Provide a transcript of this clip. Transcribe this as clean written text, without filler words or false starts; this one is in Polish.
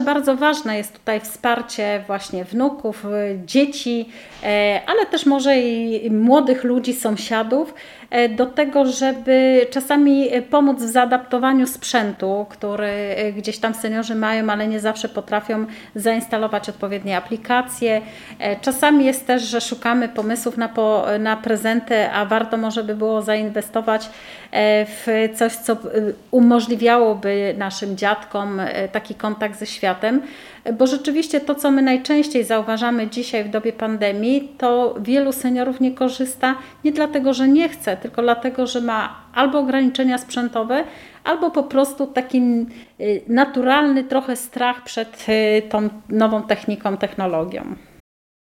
Bardzo ważne jest tutaj wsparcie właśnie wnuków, dzieci, ale też może i młodych ludzi, sąsiadów, do tego, żeby czasami pomóc w zaadaptowaniu sprzętu, który gdzieś tam seniorzy mają, ale nie zawsze potrafią zainstalować odpowiednie aplikacje. Czasami jest też, że szukamy pomysłów na prezenty, a warto może by było zainwestować w coś, co umożliwiałoby naszym dziadkom taki kontakt ze światem, bo rzeczywiście to, co my najczęściej zauważamy dzisiaj w dobie pandemii, to wielu seniorów nie korzysta nie dlatego, że nie chce, tylko dlatego, że ma albo ograniczenia sprzętowe, albo po prostu taki naturalny trochę strach przed tą nową techniką, technologią.